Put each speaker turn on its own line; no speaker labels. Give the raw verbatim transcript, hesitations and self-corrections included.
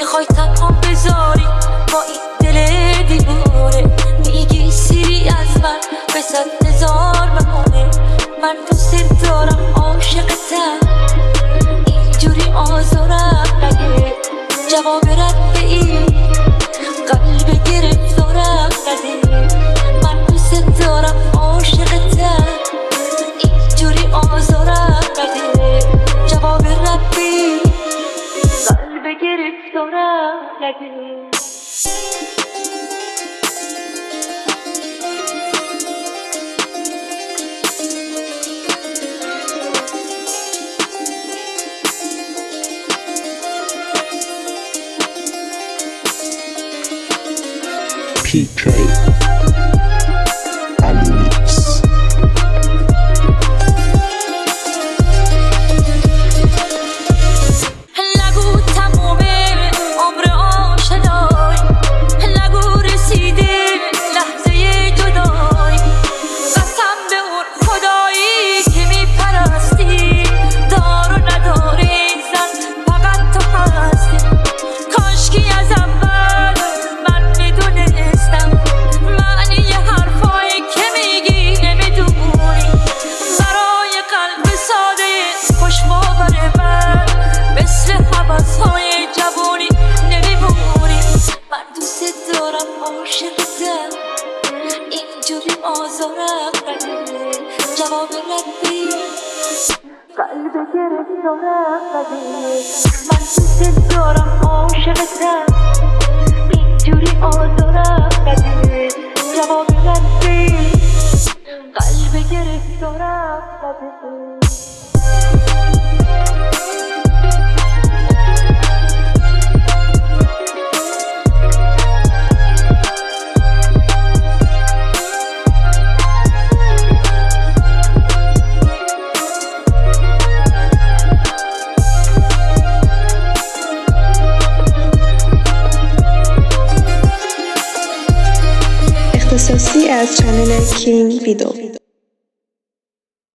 میخوای تنها بذاری با این دل دیواره. میگی سیری از من به صد هزار بهانه. من دوست دارم عاشقتم اینجوری آزارم نده. جواب رد به این قلب گرفتارم نده. من دوست دارم عاشقتم اینجوری آزارم نده. جواب رد به این قلب گرفتارم نده.
پی کی الیکس.
نگو تمومه عمر آشنایی، نگو رسیده لحظه جدایی. قسم به اون خدایی که میپرستی دار و نداری زن فقط تو هستی. کاشکی از اول من میدونستم معنی حرفایی که میگی نمیدونی. برای قلب ساده خوش باور من مثل حوضهای جوونی نمیمونی. من دوست دارم عاشقتم اینجوری آزارم نده. جواب ردی قلب گرفتارم نده. من دوست دارم عاشقتم اینجوری آزارم نده. جواب ردی قلب گرفتارم نده.
اختصاصی از چنل کینگ ویدیو.